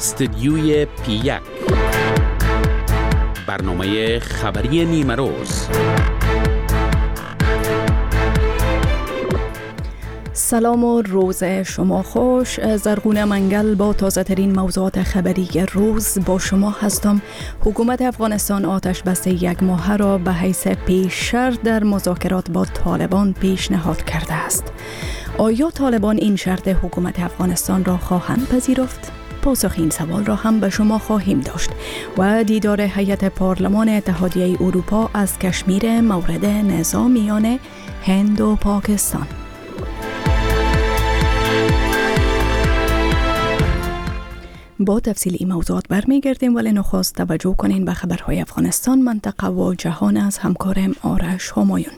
استدیوی پی1 برنامه خبری نیمه روز. سلام و روز شما خوش. زرغونه منگل با تازه ترین موضوعات خبری روز با شما هستم. حکومت افغانستان آتش بس 1 ماهه را به حیث پیش شرط در مذاکرات با طالبان پیشنهاد کرده است. آیا طالبان این شرط حکومت افغانستان را خواهند پذیرفت؟ پاسخ این سوال را هم به شما خواهیم داشت. و دیدار هیئت پارلمان اتحادیه اروپا از کشمیر مورد نزاع میان هند و پاکستان. با تفصیل این موضوعات برمیگردیم، ولی نخست توجه کنین به خبرهای افغانستان، منطقه و جهان از همکارم آرش همایون.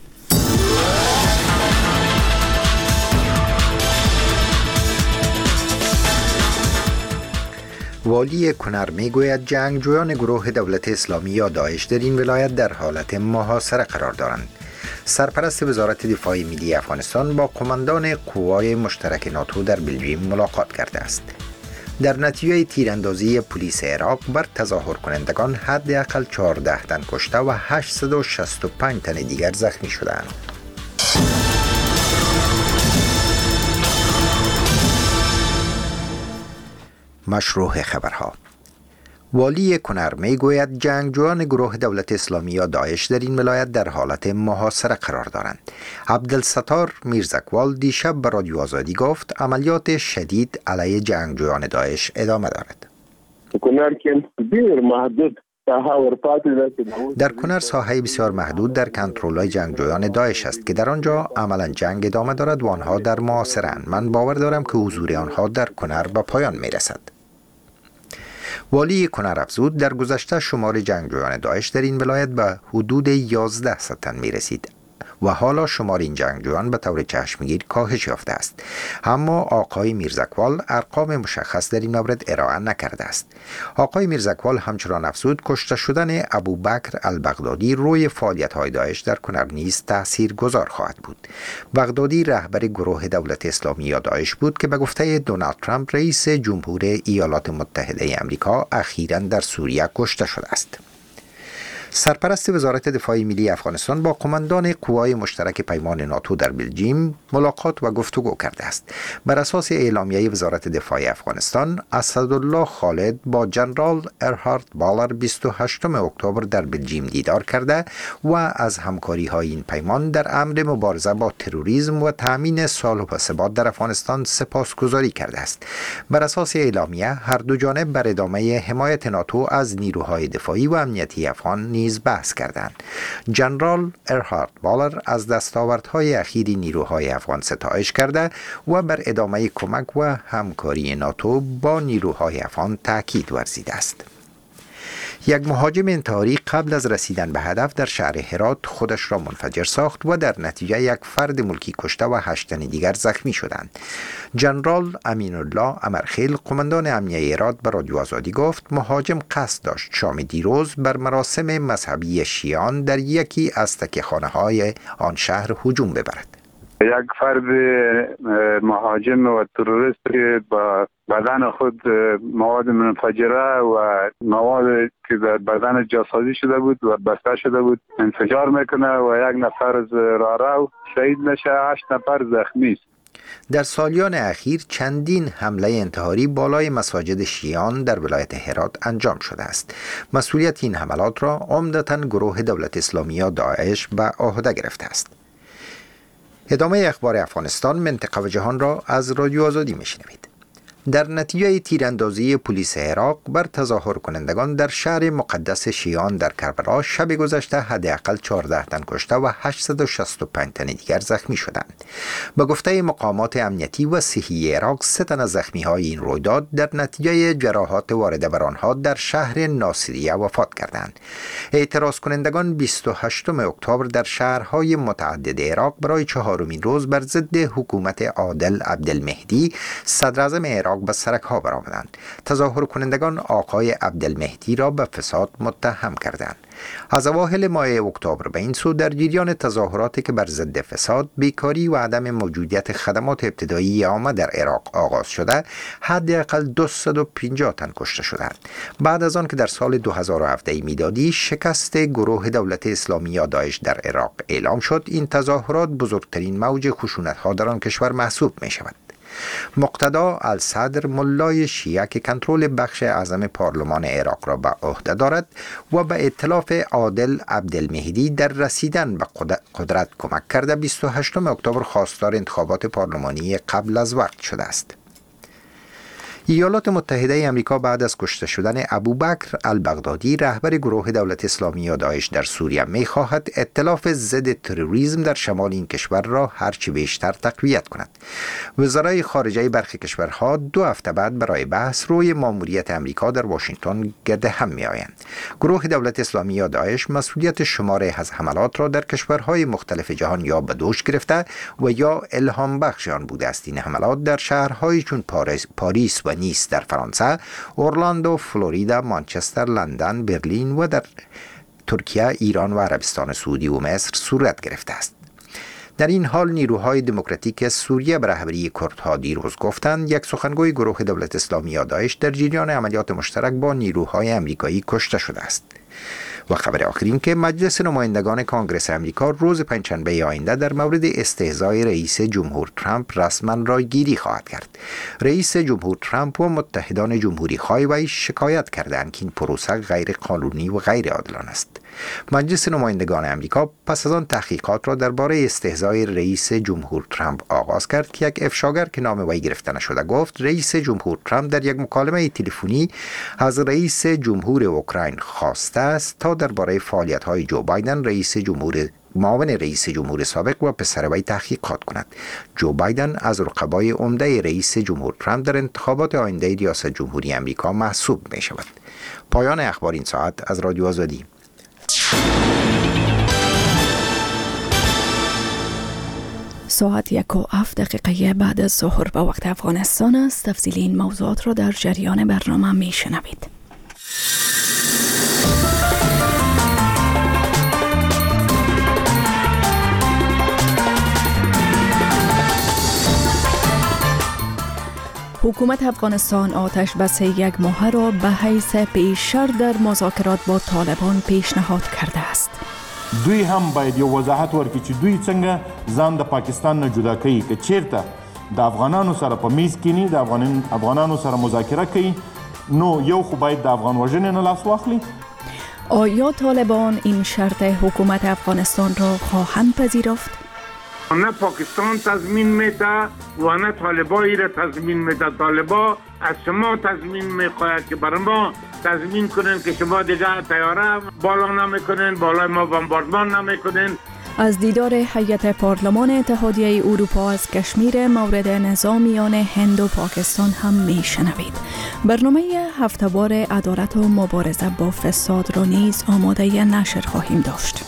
والی کنر میگوید جنگجویان گروه دولت اسلامی یا داعش در این ولایت در حالت محاصره قرار دارند. سرپرست وزارت دفاع ملی افغانستان با قماندان قوای مشترک ناتو در بلژیم ملاقات کرده است. در نتیجه تیراندازی پلیس عراق بر تظاهر کنندگان حداقل 14 تن کشته و 865 تن دیگر زخمی شدند. مشروع خبرها. والی کنر میگوید جنگجویان گروه دولت اسلامی یا داعش در این ولایت در حالت محاصره قرار دارند. عبدالستار میرزکوال دیشب به رادیو آزادی گفت عملیات شدید علیه جنگجویان داعش ادامه دارد. در کنر ساحه بسیار محدود در کنترل جنگجویان داعش است که در آنجا عملا جنگ ادامه دارد و آنها در محاصره‌اند. من باور دارم که حضور آنها در کنر به پایان میرسد. والی کنر افزود در گذشته شمار جنگجویان داعش در این ولایت به حدود 1100 تن می رسید و حالا شمار این جنگجویان به طور چشمگیر کاهش یافته است. اما آقای میرزکوال ارقام مشخص در این مورد ارائه نکرده است. آقای میرزکوال همچنان افزود کشته شدن ابوبکر البغدادی روی فعالیت‌های داعش در کنر نیز تاثیرگذار خواهد بود. بغدادی رهبر گروه دولت اسلامی یا داعش بود که به گفته دونالد ترامپ رئیس جمهور ایالات متحده آمریکا اخیراً در سوریه کشته شده است. سرپرست وزارت دفاع ملی افغانستان با قماندان قوای مشترک پیمان ناتو در بلژیم ملاقات و گفتگو کرده است. بر اساس اعلامیه وزارت دفاع افغانستان، اسدالله خالد با جنرال ارهارد بالر 28 اکتبر در بلژیم دیدار کرده و از همکاری های این پیمان در امر مبارزه با تروریسم و تامین صلح و ثبات در افغانستان سپاسگزاری کرده است. بر اساس اعلامیه هر دو جانب بر ادامه حمایت ناتو از نیروهای دفاعی و امنیتی افغان نیز بحث کردند. جنرال ارهارد بالر از دستاوردهای اخیر نیروهای افغان ستایش کرده و بر ادامه کمک و همکاری ناتو با نیروهای افغان تاکید ورزیده است. یک مهاجم انتحاری قبل از رسیدن به هدف در شهر هرات خودش را منفجر ساخت و در نتیجه یک فرد ملکی کشته و 8 تن دیگر زخمی شدند. جنرال امین الله امرخیل قماندان امنیه هرات به رادیو آزادی گفت مهاجم قصد داشت شام دیروز بر مراسم مذهبی شیعیان در یکی از تکیه‌خانه‌های آن شهر هجوم ببرد. یک فرد مهاجم و تروریست که با بدن خود مواد منفجره و مواد که در بدن جاسازی شده بود و بسته شده بود انفجار میکنه و یک نفر از راهرو شهید میشه، 8 نفر زخمی است. در سالیان اخیر چندین حمله انتحاری بالای مساجد شیعیان در ولایت هرات انجام شده است. مسئولیت این حملات را عمدتاً گروه دولت اسلامی یا داعش به عهده گرفته است. ادامه اخبار افغانستان، منطقه و جهان را از رادیو آزادی میشنوید. در نتیجه تیراندازی پلیس عراق بر تظاهر کنندگان در شهر مقدس شیعیان در کربلا شب گذشته حداقل 14 تن کشته و 865 تن دیگر زخمی شدند. به گفته مقامات امنیتی و صحی عراق 3 تن از زخمی‌های این رویداد در نتیجه جراحات وارده بر آنها در شهر ناصریه وفات کردند. اعتراض کنندگان 28 اکتبر در شهرهای متعدد عراق برای 4مین روز بر ضد حکومت عادل عبدالمهدی صدراعظم عراق عراق به سرک ها برآمدند. تظاهر کنندگان آقای عبدالمهدی را به فساد متهم کردند. از اوایل ماه اکتبر به این سو در جریان تظاهراتی که بر ضد فساد، بیکاری و عدم موجودیت خدمات ابتدایی عامه در عراق آغاز شده، حداقل 250 تن کشته شدند. بعد از آن که در سال 2017 میلادی شکست گروه دولت اسلامی یا داعش در عراق اعلام شد، این تظاهرات بزرگترین موج خشونت‌ها در آن کشور محسوب می شود. مقتدا الصدر ملای شیعه که کنترل بخش اعظم پارلمان عراق را به عهده دارد و به ائتلاف عادل عبدالمهدی در رسیدن به قدرت کمک کرده، 28 اکتبر خواستار انتخابات پارلمانی قبل از وقت شده است. ایالات متحده آمریکا بعد از کشته شدن ابوبکر البغدادی رهبر گروه دولت اسلامی یا داعش در سوریه می‌خواهد ائتلاف ضد تروریسم در شمال این کشور را هرچی بیشتر تقویت کند. وزرای خارجه برخی کشورها 2 هفته بعد برای بحث روی ماموریت آمریکا در واشنگتن گرد هم می‌آیند. گروه دولت اسلامی یا داعش مسئولیت شماری از حملات را در کشورهای مختلف جهان یا به دوش گرفته و یا الهام بخش آن بوده است. این حملات در شهرهای چون پاریس و نیس در فرانسه، اورلاندو، فلوریدا، مانچستر، لندن، برلین و در ترکیه، ایران و عربستان سعودی و مصر صورت گرفته است. در این حال نیروهای دموکراتیک سوریه به رهبری کردها دیروز گفتند یک سخنگوی گروه دولت اسلامی یا داعش در جریان عملیات مشترک با نیروهای آمریکایی کشته شده است. و خبر آخرین که مجلس نمایندگان کانگرس آمریکا روز پنجشنبه آینده در مورد استهزای رئیس جمهور ترامپ رسما رایگیری خواهد کرد. رئیس جمهور ترامپ و متحدان جمهوری خواه وی شکایت کردند که این پروسه غیر قانونی و غیر عادلانه است. مجلس نمایندگان آمریکا پس از آن تحقیقات را درباره استهزای رئیس جمهور ترامپ آغاز کرد که یک افشاگر که نام وی گرفته نشده گفت رئیس جمهور ترامپ در یک مکالمه تلفنی از رئیس جمهور اوکراین خواسته است تا درباره فعالیت‌های جو بایدن معاون رئیس جمهور سابق و پسر وی تحقیقات کند. جو بایدن از رقبای عمده رئیس جمهور ترامپ در انتخابات آینده ریاست جمهوری آمریکا محسوب می شود. پایان اخبار این ساعت از رادیو آزادی. ساعت 1:07 بعد از ظهر به وقت افغانستان است. تفصیل این موضوعات را در جریان برنامه می شنوید. حکومت افغانستان آتش بس 1 ماه را به حیث پیش شرط در مذاکرات با طالبان پیشنهاد کرده است. دوی هم باید یو وضاحت ورکړي چې دوی څنګه ځان د پاکستان نه جدا کوي، که چیرته د افغانانو سره په میز کینی د افغانانو سره مذاکره کوي، نو یو خو باید د افغان وژنې نه لاس واخلي. آیا طالبان این شرط حکومت افغانستان را خواهند پذیرفت؟ نه پاکستان تضمین میده و نه طالبایی را تضمین میده. طالبا از شما تضمین میخواهد که برای ما تضمین کنن که شما دیگه طیاره بالا نمیکنن، بالای ما بمباردمان نمیکنن. از دیدار هیئت پارلمان اتحادیه اروپا از کشمیر مورد نزاع میان هند و پاکستان هم میشنوید. برنامه هفته‌وار عدالت و مبارزه با فساد را نیز آماده نشر خواهیم داشت.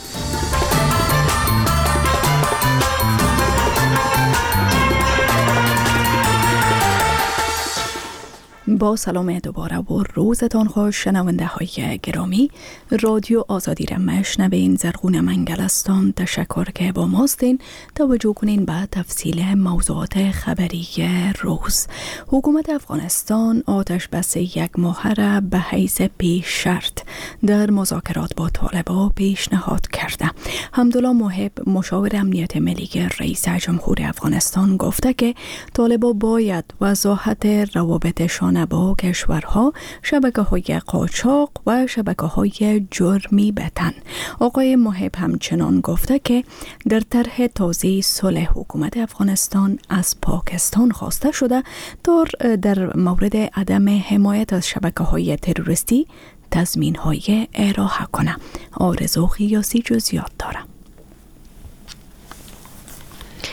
با سلام دوباره و روزتان خوش شنونده های گرامی. رادیو آزادی را مشنوین. زرغون منگلستان تشکر که با ماستین. توجه کنین به تفصیل موضوعات خبری روز. حکومت افغانستان آتش بس 1 ماه را به حیث پیش شرط در مذاکرات با طالبان پیشنهاد کرده. حمدالله محب مشاور امنیت ملی رئیس جمهور افغانستان گفته که طالبان باید وضاحت روابطشان با کشورها، شبکه‌های قاچاق و شبکه‌های جرمی بدن. آقای محب همچنان گفته که در طرح تازه صلح حکومت افغانستان از پاکستان خواسته شده تا در مورد عدم حمایت از شبکه‌های تروریستی تضمین‌های ارائه کنه. آرزو خیاسی جزئیات داره.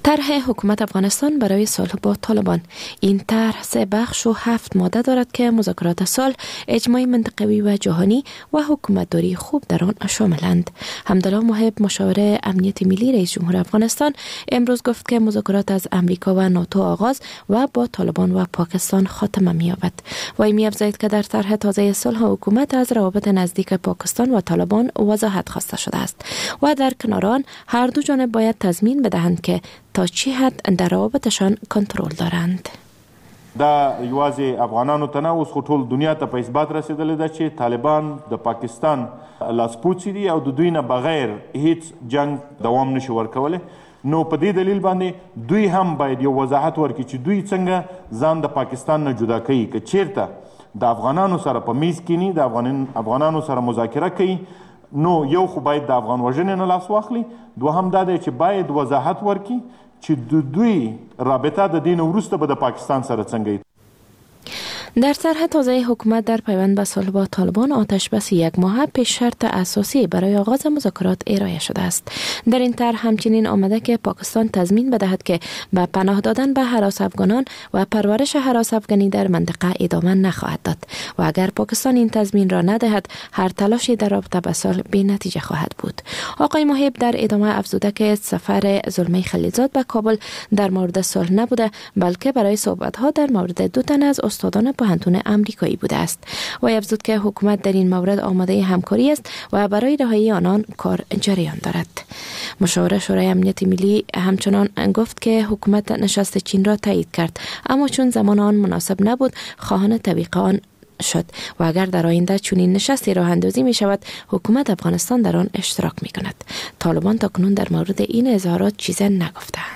طرح حکومت افغانستان برای صلح با طالبان. این طرح 3 بخش و 7 ماده دارد که مذاکرات صلح، اجماع منطقوی و جهانی و حکومتداری خوب در آن شاملند. حمدالله محب، مشاور امنیت ملی رئیس جمهور افغانستان، امروز گفت که مذاکرات از امریکا و ناتو آغاز و با طالبان و پاکستان خاتمه می‌یابد. و می‌افزاید که در طرح تازه صلح حکومت از روابط نزدیک پاکستان و طالبان وضاحت خواسته شده است و در کنار آن هر دو جانب باید تضمین بدهند که تا چه حد در روابطشان کنترل دارند. دا یوازې افغانانو ته نه، اوس خو ټول دنیا ته په اثبات رسېدلی ده چې طالبان د پاکستان لاسپوڅي دي او د دوی نه بغیر هیڅ جنگ دوام نشي ورکولی. نو په دې دلیل باندې دوی هم باید یو وضاحت ورکړي چې دوی څنګه ځان د پاکستان نه جدا کوي. که چیرته د افغانانو سره په میز کینی، د افغانانو سره مذاکره کوي، نو یو خو باید د افغان وژنې نه لاس واخلي، دوهم دا دی چې باید وضاحت ورکړي چې دوی رابطه د دین وروسته به د پاکستان سره څنګه. در طرح تازه حکومت در پیوند به صلح با طالبان آتش بس 1 ماه پیش شرط اساسی برای آغاز مذاکرات ارائه شده است. در این طرح همچنین آمده که پاکستان تضمین بدهد که به پناه دادن به هراس افغانان و پرورش هراس افغانی در منطقه ادامه نخواهد داد و اگر پاکستان این تضمین را ندهد هر تلاشی در رابطه به صلح بی نتیجه خواهد بود. آقای محب در ادامه افزوده که سفر زلمه خلیلزاد به کابل در مورد صلح نبوده، بلکه برای صحبت‌ها در مورد 2 تن از استادان پوهنتون امریکایی بوده است و افزود که حکومت در این مورد آماده همکاری است و برای رهایی آنان کار جریان دارد. مشاور شورای امنیت ملی همچنان گفت که حکومت نشست چین را تایید کرد، اما چون زمان آن مناسب نبود خواهان تبیق آن شد و اگر در آینده چنین نشستی راه اندازی می شود حکومت افغانستان در آن اشتراک می کند. طالبان تاکنون در مورد این اظهارات چیزی نگفتند.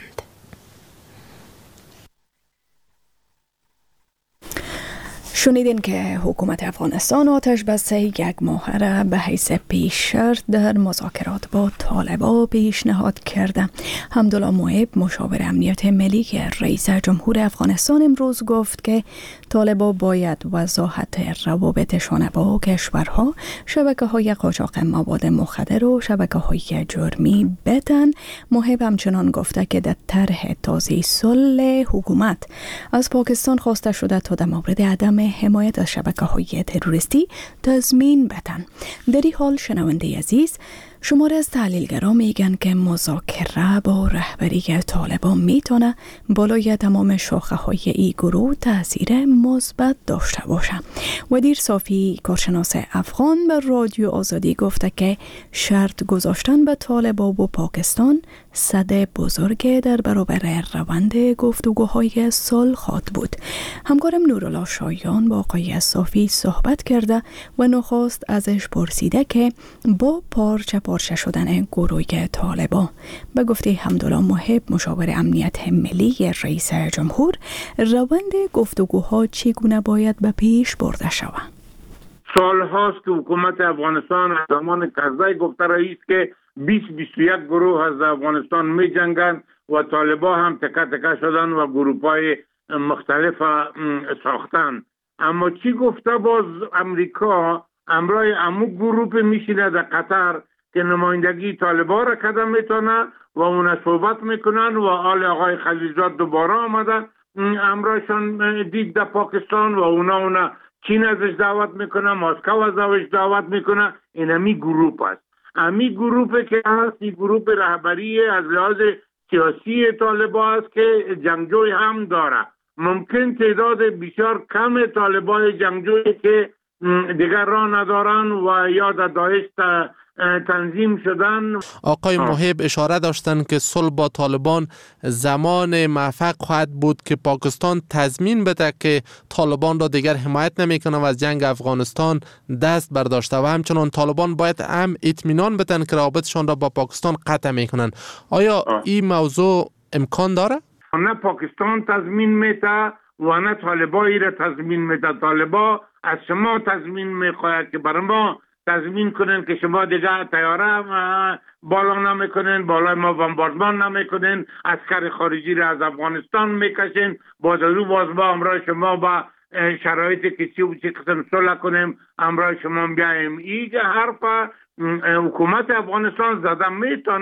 شنیدین که حکومت افغانستان آتش بس 1 ماه را به حیث پیش شرط در مذاکرات با طالبان پیشنهاد کرده. حمدالله محب، مشاور امنیت ملی رئیس جمهور افغانستان، امروز گفت که طالبان باید وضاحت روابطشان با کشورها، شبکه‌های قاچاق مواد مخدر و شبکه‌های جرمی بدن. محب همچنان گفته که در طرح تازه صلح حکومت از پاکستان خواسته شده تا در مورد عدم حمایت از شبکه‌های تروریستی تضمین بدن. در این حال شنونده عزیز، شماره از تحلیلگران میگن که مذاکره با رهبری طالبان میتونه بالای تمام شاخه‌های این گروه تاثیر مثبت داشته باشه. ودیر صافی، کارشناس افغان، به رادیو آزادی گفته که شرط گذاشتن به طالبان و پاکستان صد بزرگ در برابر روند گفتگوهای صلح خواهد بود. همکارم نورالله شایان با آقای صافی صحبت کرده و نخست ازش پرسیده که با پارچه شدن گروه طالبان به گفته حمدالله محب، مشاور امنیت ملی رئیس جمهور، روند گفتگوها چگونه باید به پیش برده شود؟ سال هاست که حکومت افغانستان از زمان کرزی گفته رئیس که 20-21 گروه از افغانستان می جنگند و طالبان هم تکه تکه شدن و گروه‌های مختلف ساختن. اما چی گفته باز امریکا امرای امو گروه میشینه در قطر که نمایندگی طالبان را کدام میتونه و اونا صحبت میکنن و آقای خلیلزاد دوباره آمده امرایشان دید در پاکستان و اونا چین ازش دعوت میکنه، مسکو ازش دعوت میکنه. این همی گروپ است. همی گروپی که هست این گروپ رهبری از لحاظ سیاسی طالبان است که جنگجوی هم داره. ممکن تعداد بسیار کم طالبان جنگجوی که دیگر راه ندارن و یا در داعش تنظیم شدن. آقای محب اشاره داشتند که صلح با طالبان زمان موفق خواهد بود که پاکستان تضمین بده که طالبان را دیگر حمایت نمیکنه و از جنگ افغانستان دست برداشته و همچنان طالبان باید هم اطمینان بدن که روابطشان را با پاکستان قطع میکنن. آیا این موضوع امکان داره؟ نه پاکستان تضمین میده و نه طالبایی را تضمین میده. طالبان از شما تضمین میخواهد که برای ما تضمین کنن که شما دیگه طیاره بالا نمیکنین، بالای ما بمباردمان نمیکنین، عسکر خارجی را از افغانستان میکشین، باز با امرای شما با شرایطی که چی قسم صلح کنیم امرای شما بیاییم. این حرف حکومت افغانستان زده میتونست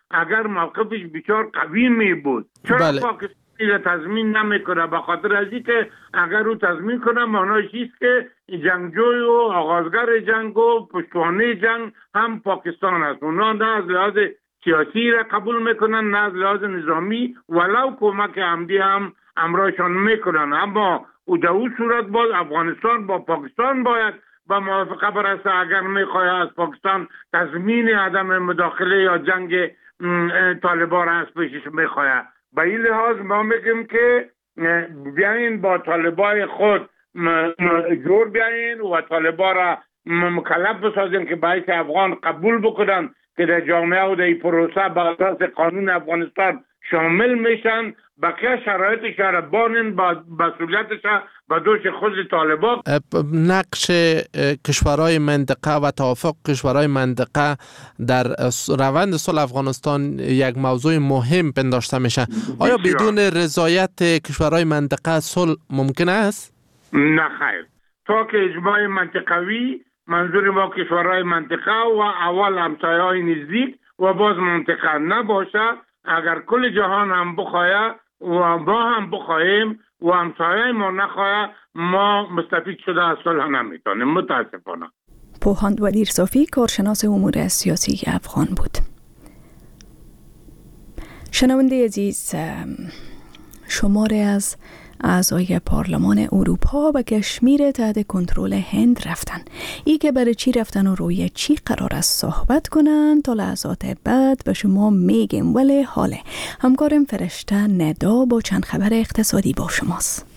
اگر موقفش بسیار قوی می بود. چرا پاکستان را تضمین نمیکنه؟ به خاطر از اینکه اگر او تضمین کنه معناش است که جنگجوی و آغازگر جنگ و پشتوانه جنگ هم پاکستان است. اونا نه از لحاظ سیاسی را قبول میکنن نه از لحاظ نظامی، ولو کمک عمدی هم امرایشان میکنن. اما او در اون صورت باز افغانستان با پاکستان باید با موافقه برسه اگر میخواه از پاکستان تضمین عدم مداخله یا جنگ طالبان را از پیشش میخواه. به این لحاظ ما میگیم که بیاین با طالبای خود جور بیاین و طالبا را مکلف بسازیم که باعث افغان قبول بکنن که در جامعه و در پروسه به اساس قانون افغانستان شامل میشن. بقیه شرایطش را بانن با مسئولیتش به دوش خود طالبان. نقش کشورهای منطقه و توافق کشورهای منطقه در روند صلح افغانستان یک موضوع مهم پنداشته میشه. آیا بدون رضایت کشورهای منطقه صلح ممکن است؟ نه خیر. تا که اجماع منطقوی، منظور ما کشورهای منطقه و اول همسایه‌های نزدیک و باز منطقه نباشه، اگر کل جهان هم بخواه و ما هم بخواهیم و همسایه ما نخواه، ما مستفید شده از صلح نمیتونیم متاسفانه. پوهاند ودیر صافی کارشناس امور سیاسی افغان بود. شنونده عزیز، شماری از اعضای پارلمان اروپا به کشمیر تحت کنترل هند رفتن. ای که برای چی رفتن و روی چی قرار است صحبت کنن تا لحظات بعد به شما میگیم، ولی حاله همکارم فرشته ندا با چند خبر اقتصادی با شماست.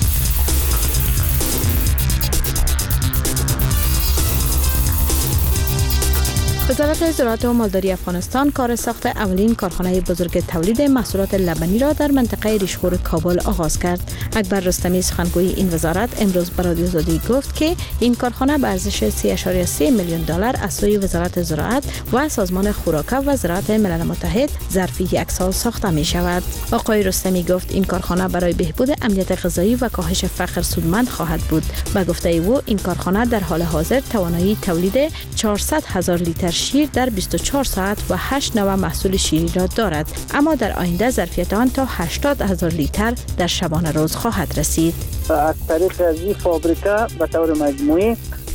وزارت زراعت و مالداری افغانستان کار ساخت اولین کارخانه بزرگ تولید محصولات لبنی را در منطقه ریشخور کابل آغاز کرد. اکبر رستمی سخنگوی این وزارت امروز به رادیو آزادی گفت که این کارخانه به ارزش 3.3 میلیون دلار از سوی وزارت زراعت و سازمان خوراک و زراعت ملل متحد ظرف یک سال ساخته می شود. آقای رستمی گفت این کارخانه برای بهبود امنیت غذایی و کاهش فقر سودمند خواهد بود. به گفته او این کارخانه در حال حاضر توانایی تولید 400,000 لیتر شیر در 24 ساعت و 8 نوع محصول شیری را دارد، اما در آینده ظرفیت آن تا 80,000 لیتر در شبانه روز خواهد رسید. از طریق از این فابریکه به طور مجموعی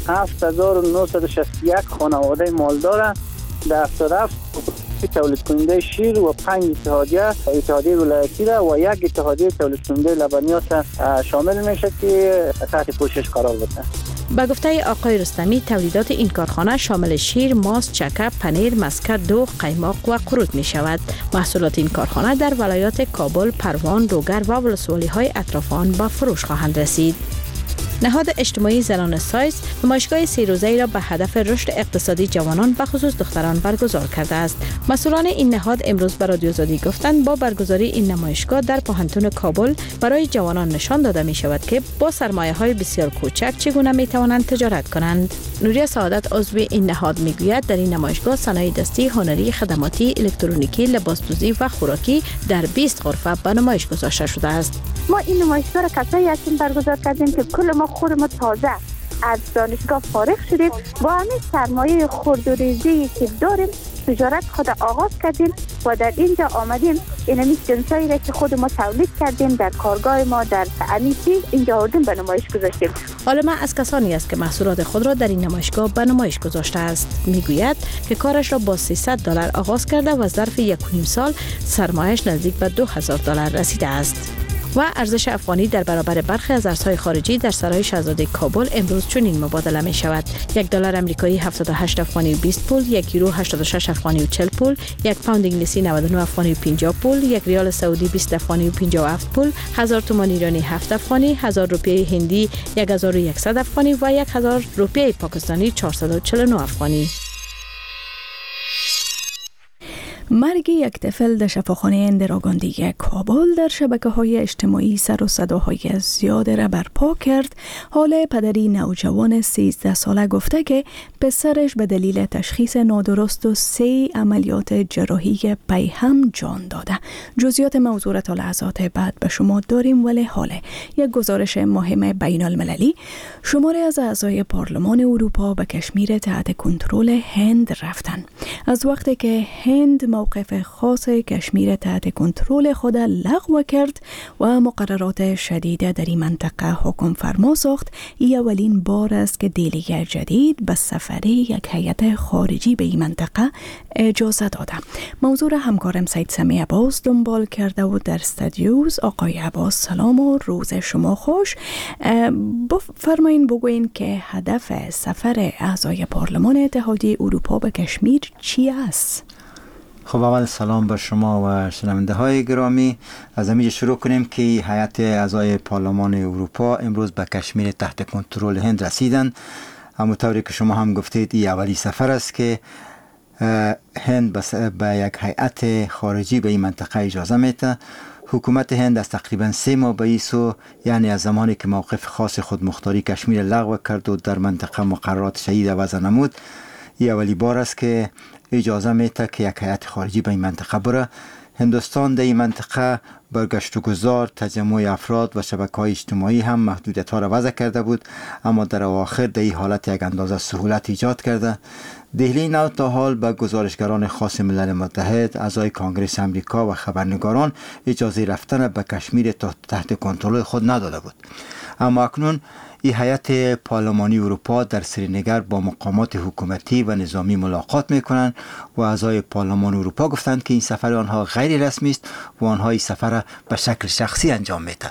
7961 خانواده مالدار در 77 تولید کننده شیر و 5 اتحادیه ولایتی را و 1 اتحادیه تولید کننده لبنیات شامل میشه که تحت پوشش قرار بده. به گفته آقای رستمی تولیدات این کارخانه شامل شیر، ماست، چکه، پنیر، مسکر، دوغ، قیماق و قروت می شود. محصولات این کارخانه در ولایات کابل، پروان، روگر و ولسوالی های اطراف آن به فروش خواهند رسید. نهاد اجتماعی زنان سایز نمایشگاه 3 روزه‌ای را به هدف رشد اقتصادی جوانان به خصوص دختران برگزار کرده است. مسئولان این نهاد امروز به رادیو آزادی گفتند با برگزاری این نمایشگاه در پوهنتون کابل برای جوانان نشان داده می شود که با سرمایه‌های بسیار کوچک چگونه می توانند تجارت کنند. نوریا سعادت عضو این نهاد می گوید در این نمایشگاه صنایع دستی، هنری، خدماتی، الکترونیکی، لباسدوزی و خوراکی در 20 غرفه به نمایش گذاشته شده است. ما این نمایشگاه را کسایی هستیم برگزار کردیم که کل ما خود ما تازه از دانشگاه فارغ شدیم، با همین سرمایه خرد و ریزی که داریم تجارت خود آغاز کردیم و در اینجا آمدیم اینمی جنسایی را که خود ما تولید کردیم در کارگاه ما در امیتی اینجا آوردیم به نمایش گذاشتیم. عالمه از کسانی است که محصولات خود را در این نمایشگاه به نمایش گذاشته است. میگوید که کارش را با $300 آغاز کرده و ظرف 1.5 سال سرمایه‌اش نزدیک به $2,000 رسیده است. و ارزش افغانی در برابر برخی از ارزهای خارجی در سرای شاهزاده کابل امروز چنین مبادله می شود: $1 آمریکایی 78 افغانی و 20 پول، 1 یورو 86 افغانی و 40 پول، 1 پوند انگلیسی 99 افغانی و 50 پول، 1 ریال سعودی 20 افغانی و 57 پول، 1000 تومان ایرانی 7 افغانی، 1000 روپیه هندی 1100 افغانی و 1000 روپیه پاکستانی 449 افغانی. مرگ یک طفل در شفاخانه اندراگاندی کابل در شبکه‌های اجتماعی سر و صداهای زیاد را برپا کرد. حال پدری نوجوان 13 ساله گفته که پسرش به دلیل تشخیص نادرست و 3 عملیات جراحی پی هم جان داده. جزئیات موضوع را تا لحظات بعد به شما داریم، ولی حاله یک گزارش مهم بین المللی: شماری از اعضای پارلمان اروپا به کشمیر تحت کنترل هند رفتن. از وقتی که هند موقف خاص کشمیر تحت کنترل خود لغو کرد و مقررات شدید در این منطقه حکم فرما ساخت. این اولین بار است که دیلیگر جدید به سفر یک هیئت خارجی به این منطقه اجازه داده. موضوع را همکارم سید سمی عباس دنبال کرده و در استودیوز. آقای عباس سلام و روز شما خوش. فرمایین بگوین که هدف سفر اعضای پارلمان اتحادیه اروپا به کشمیر چی است؟ خب اول سلام بر شما و شنونده های گرامی. از همینجا شروع کنیم که هیئت اعضای پارلمان اروپا امروز به کشمیر تحت کنترل هند رسیدن. همونطوری که شما هم گفتید این اولی سفر است که هند به یک هیئت خارجی به این منطقه اجازه میده. حکومت هند از تقریبا 3 ماه به این سو، یعنی از زمانی که موقف خاص خودمختاری کشمیر لغو کرد و در منطقه مقررات شدید وضع نمود، این اولی بار است که اجازه میده که یک هیئت خارجی به این منطقه بره. هندوستان در این منطقه بر گشت و گذار، تجمع افراد و شبکه‌های اجتماعی هم محدودیت‌ها را وضع کرده بود، اما در اواخر در این حالت یک اندازه سهولت ایجاد کرده. دهلی نو تا حال به گزارشگران خاص ملل متحد، اعضای کنگره امریکا و خبرنگاران اجازه رفتن به کشمیر تحت کنترل خود نداده بود. اما اکنون این هیئت پارلمانی اروپا در سرینگر با مقامات حکومتی و نظامی ملاقات میکنند و اعضای پارلمان اروپا گفتند که این سفر آنها غیر رسمی است و آنها این سفر به شکل شخصی انجام میدن.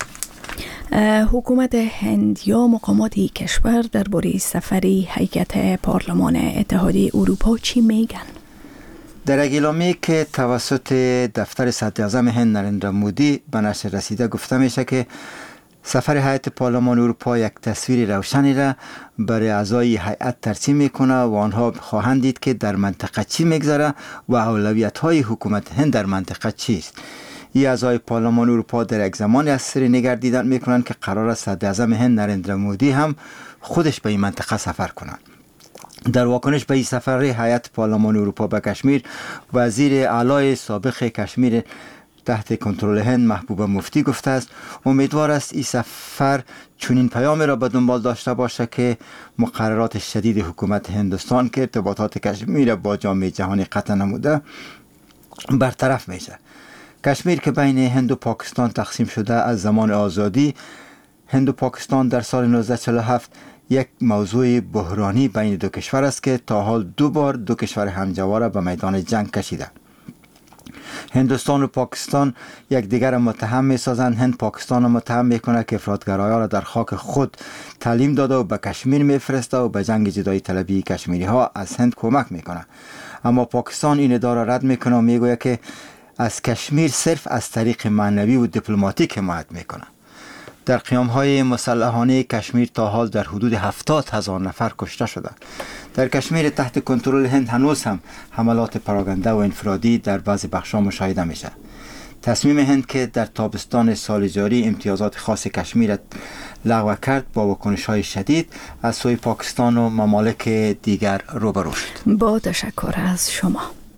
حکومت هند یا مقامات کشور درباره سفری هیئت پارلمان اتحادیه اروپا چی میگن؟ در اعلامیه‌ای که توسط دفتر صدراعظم هند نریندرا مودی به نشر رسیده گفته میشه که سفر هیئت پارلمان اروپا یک تصویر روشنی را برای اعضای هیئت ترسیم میکنه و آنها خواهند دید که در منطقه چی میگذره و اولویت‌های حکومت هند در منطقه چیست. این اعضای پارلمان اروپا در یک زمانی از سرینگر دیدن میکنند که قرار است صدراعظم هند نریندرا مودی هم خودش به این منطقه سفر کنند. در واکنش به این سفر هیئت پارلمان اروپا به کشمیر، وزیر اعلی سابق کشمیر تحت کنترل هند محبوب مفتی گفته است امیدوار است این سفر چنین پیامی را به دنبال داشته باشه که مقررات شدید حکومت هندوستان که ارتباطات کشمیر با جامعه جهانی قطع نموده برطرف میشه. کشمیر که بین هند و پاکستان تقسیم شده از زمان آزادی، هند و پاکستان در سال 1947 یک موضوع بحرانی بین دو کشور است که تا حال 2 بار دو کشور همجوار به میدان جنگ کشیده. هندوستان و پاکستان یک دیگر متهم می‌سازند. هند پاکستان را متهم می‌کند که افراط‌گرایان را در خاک خود تعلیم داده و به کشمیر می‌فرسته و به جنگ جدایی طلبی کشمیری‌ها از هند کمک می‌کند. اما پاکستان این ادعا را رد می‌کند و می‌گوید که از کشمیر صرف از طریق معنوی و دیپلماتیک حمایت می‌کند. در قیام‌های مسلحانه کشمیر تا حال در حدود 70,000 نفر کشته شده. در کشمیر تحت کنترل هند هنوز هم حملات پراگنده و انفرادی در بعضی بخش‌ها مشاهده میشه. تصمیم هند که در تابستان سال جاری امتیازات خاص کشمیر لغو کرد با واکنش‌های شدید از سوی پاکستان و ممالک دیگر روبرو شد. با تشکر از شما.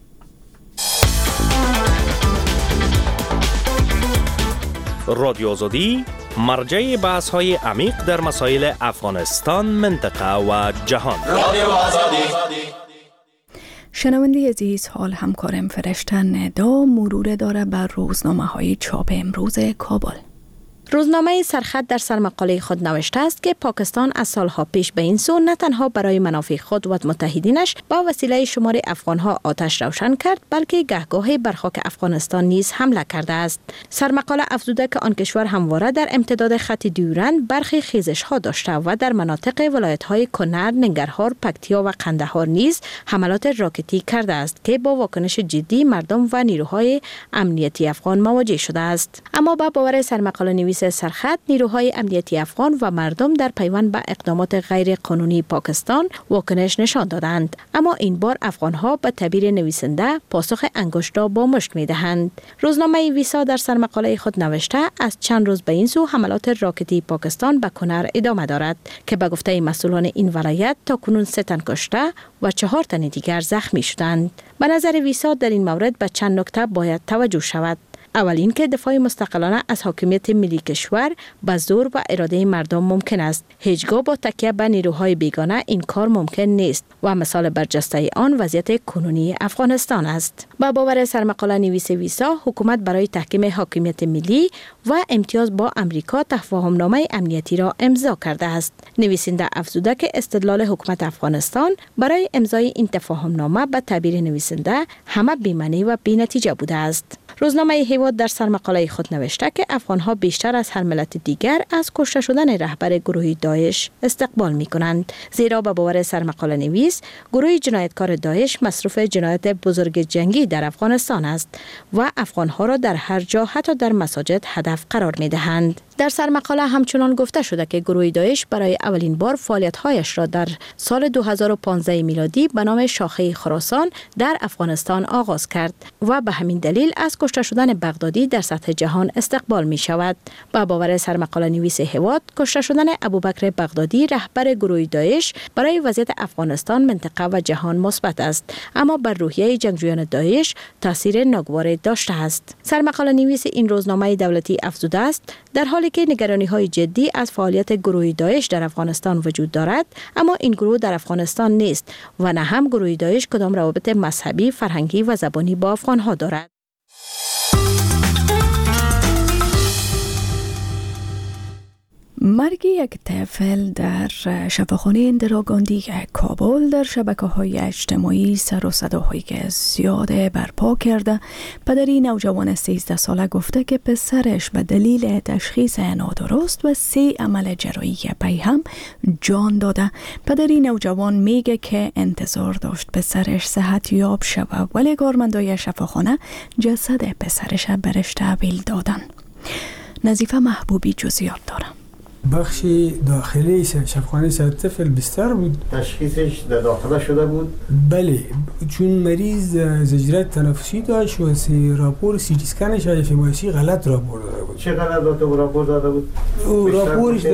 رادیو آزادی مرجع بحث‌های عمیق در مسائل افغانستان، منطقه و جهان. رادیو آزادی. شنونده عزیز، حال همکارم فرشته ندا مرور داره بر روزنامه‌های چاپ امروز کابل. روزنامه سرخط در سرمقاله خود نوشته است که پاکستان از سالها پیش به این سو نه تنها برای منافع خود و متحدینش با وسیله شمار افغانها آتش روشن کرد، بلکه گهگاهی بر خاک افغانستان نیز حمله کرده است. سرمقاله افزوده که آن کشور همواره در امتداد خط دیورند برخی خیزش‌ها داشته و در مناطق ولایت‌های کنر، ننگرهار، پکتیا و قندهار نیز حملات راکتی کرده است که با واکنش جدی مردم و نیروهای امنیتی افغان مواجه شده است. اما با باور سرمقاله نویس سرخط، نیروهای امنیتی افغان و مردم در پیوند به اقدامات غیر قانونی پاکستان واکنش نشان دادند، اما این بار افغانها به تعبیر نویسنده پاسخ انگشت را با مشت می‌دهند. روزنامه ویسا در سرمقاله خود نوشته از چند روز به این سو حملات راکتی پاکستان به کنر ادامه دارد که به گفته مسئولان این ولایت تاکنون 3 تن کشته و 4 تن دیگر زخمی شدند. به نظر ویسا در این مورد به چند نکته باید توجه شود. اولین که دفاع مستقلانه از حاکمیت ملی کشور به زور و اراده مردم ممکن است. هیچگاه با تکیه به نیروهای بیگانه این کار ممکن نیست و مثال برجسته آن وضعیت کنونی افغانستان است. با باور سرمقاله نویس ویسا، حکومت برای تحکیم حاکمیت ملی و امتیاز با امریکا تفاهمنامه امنیتی را امضا کرده است. نویسنده افزوده که استدلال حکومت افغانستان برای امضای این تفاهمنامه به تعبیر نویسنده همه بی‌معنی و بی‌نتیجه بوده است. روزنامه هیواد در سرمقاله خود نوشته که افغانها بیشتر از هر ملت دیگر از کشته شدن رهبر گروه داعش استقبال می کنند، زیرا به باور سرمقاله نویس گروه جنایتکار داعش مصروف جنایت بزرگ جنگی در افغانستان است و افغانها را در هر جا حتی در مساجد هدف قرار می دهند. در سرمقاله همچنان گفته شده که گروه داعش برای اولین بار فعالیت‌هایش را در سال 2015 میلادی به نام شاخه خراسان در افغانستان آغاز کرد و به همین دلیل از کشته شدن بغدادی در سطح جهان استقبال می شود. با باور سرمقاله نویس هیواد، کشته شدن ابوبکر بغدادی رهبر گروه داعش برای وضعیت افغانستان، منطقه و جهان مثبت است، اما بر روحیه جنگجویان داعش تاثیر ناگواری داشته است. سرمقاله نویس این روزنامه دولتی افزوده است در حالی که نگرانی‌های جدی از فعالیت گروه داعش در افغانستان وجود دارد، اما این گروه در افغانستان نیست و نه هم گروه داعش کدام روابط مذهبی، فرهنگی و زبانی با افغان‌ها دارد. مرگ یک طفل در شفاخانه اندرا گاندی کابل در شبکه‌های اجتماعی سر و صداهایی زیاد برپا کرده. پدری نوجوان 13 ساله گفته که پسرش به دلیل تشخیص نادرست و 3 عمل جراحی پیهم جان داده. پدری نوجوان میگه که انتظار داشت پسرش صحت یاب شود، ولی کارمندای شفاخانه جسد پسرش برش تحویل دادن. نظیفه محبوبی جزئیات داره. بخش داخلی شفاخانه صحت طفل بستر بود. تشخیصش در داخله شده بود؟ بله، چون مریض زجرت تنفسی داشت و راپور سی تی اسکنش اف ام آی غلط راپور داده بود. چه غلط راپور داده بود؟ او راپورش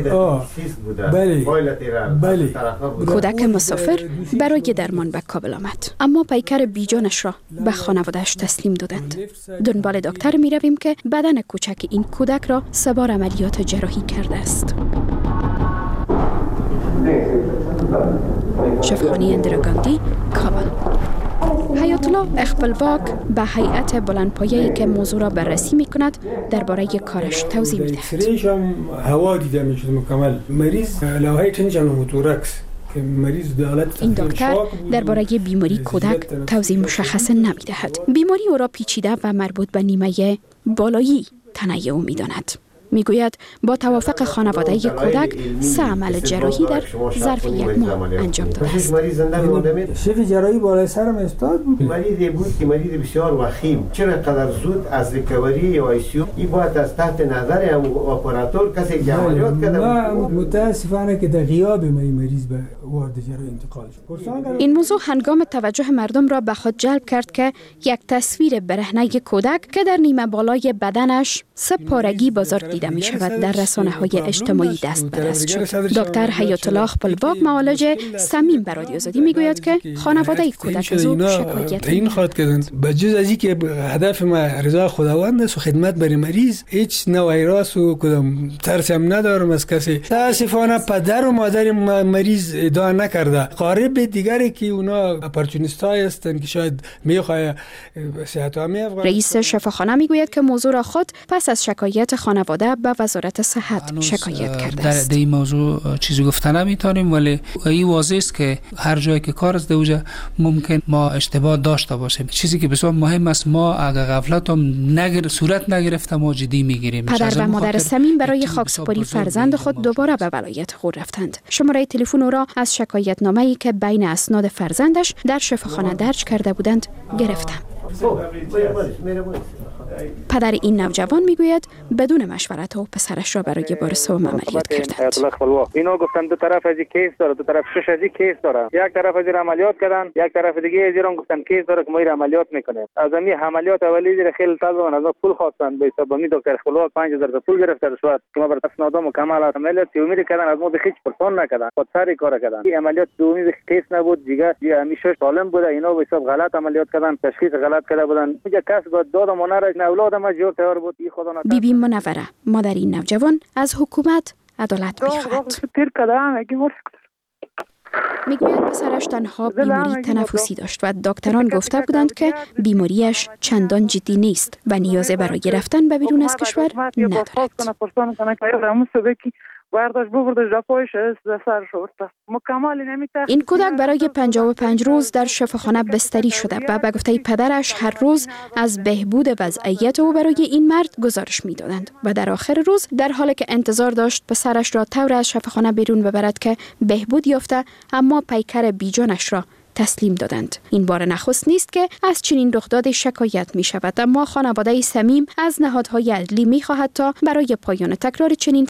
بله. کودک مسافر برای درمان به کابل آمد، اما پیکر بیجانش را به خانواده‌اش تسلیم دادند. دنبال دکتر می رویم که بدن کوچک این کودک را 3 بار عملیات جراحی کرده است. شفاخانه اندرا گاندی، کابل. حیات الله اقبالباغ به هیئت بلندپایه‌ای که موضوع را بررسی می‌کند درباره کارش توضیح می‌دهد. اکسریش هم هوا دیده می‌شد مکمل. مریض لوحه تنجانوموتورکس که مریض این دکتر درباره بیماری کودک توضیح مشخص نمی‌دهد. بیماری او را پیچیده و مربوط به نیمه بالایی تنه او می‌داند. میگوید با توافق خانواده کودک 3 عمل جراحی در ظرف 1 ماه انجام داده است. شف جراحی بالای سرم استاد بود. مریضی بود که مریض بسیار وخیم، چقدر زود از ریکاوری یا آی سی یو این باید از تحت نظر اپراتور کسی که عملیات کرده بود. متاسفانه که در غیاب مریض به وارد جراحی انتقال شد. این موضوع هنگام توجه مردم را به خود جلب کرد که یک تصویر برهنه کودک که در نیمه بالای بدنش 3 پارگی بزرگ دیده می شود در رسانه‌های اجتماعی دست به دست شد. دکتر حیات الله اقبالباغ، معالج صمیم به رادیو آزادی میگوید که خانواده کودک از او شکایت این خواهد کردند. بجز از اینکه هدف ما رضا خداوند است و خدمت برای مریض، هیچ نوعی راست و کدام ترس هم ندارم از کسی. تاسفانه پدر و مادر مریض ادعا نکرده. قارب دیگری که اونا اپورتونیستای هستند که شاید میخواد صحت عامه افغانستان. رئیس شفاخانه میگوید که موضوع را خود پس از شکایت خانواده به وزارت صحت شکایت کرده است. در این موضوع چیزی گفتن نمیتونیم، ولی این واضح است که هر جایی که کار است دوجا ممکن ما اشتباه داشته باشیم. چیزی که بسیار مهم است، ما اگر غفلت هم صورت نگرفته ما جدی میگیریم. پدر و مادر صمیم برای خاکسپاری فرزند خود دوباره به ولایت خود رفتند. شماره تلفن او را از شکایت نامه‌ای که بین اسناد فرزندش در شفاخانه درج کرده بودند گرفتم. پدر این نوجوان میگوید بدون مشورت او پسرش را برای بار سوم عملیات کردند. اینا گفتن دو طرف از کیس داره، دو طرف شش از کیس داره. یک طرف از عملیات کردن، یک طرف دیگه از ایران گفتن کیس داره که ما این عملیات میکنیم. از همین عملیات اولی زیر خیلی تازه از پول خواستن، به حساب می دکتر خلوات 5000 پول گرفت رشوت که ما بر اسناد مکمل عملیات امید کردن از ما هیچ پرسون نکردن. خود سری کار کردن. این عملیات دومی کیس نبود، دیگه همیشه سالم بوده. اینا به حساب غلط عملیات کردن، تشخیص غلط دخالت کرده بودن. یک کس گفت دادم اون را اولادم از جور تیار بود ای خدا نکرد. بیبی منوره مادر این نوجوان از حکومت عدالت می‌خواهد. میگوید پسرش تنها بیماری تنفسی داشت و دکتران گفته بودند که بیماریش چندان جدی نیست و نیازی برای رفتن به بیرون از کشور ندارد. این کودک برای 55 روز در شفاخانه بستری شده و به گفته پدرش هر روز از بهبود وضعیت او برای این مرد گزارش می‌دادند و در آخر روز در حالی که انتظار داشت پسرش را طور از شفاخانه بیرون ببرد که بهبود یافته، اما پیکر بیجانش را تسلیم دادند. این بار نخست نیست که از چنین رخدادی شکایت می شود، اما خانواده صمیم از نهادهای عدلی می خواهد تا برای پایان تکرار چنین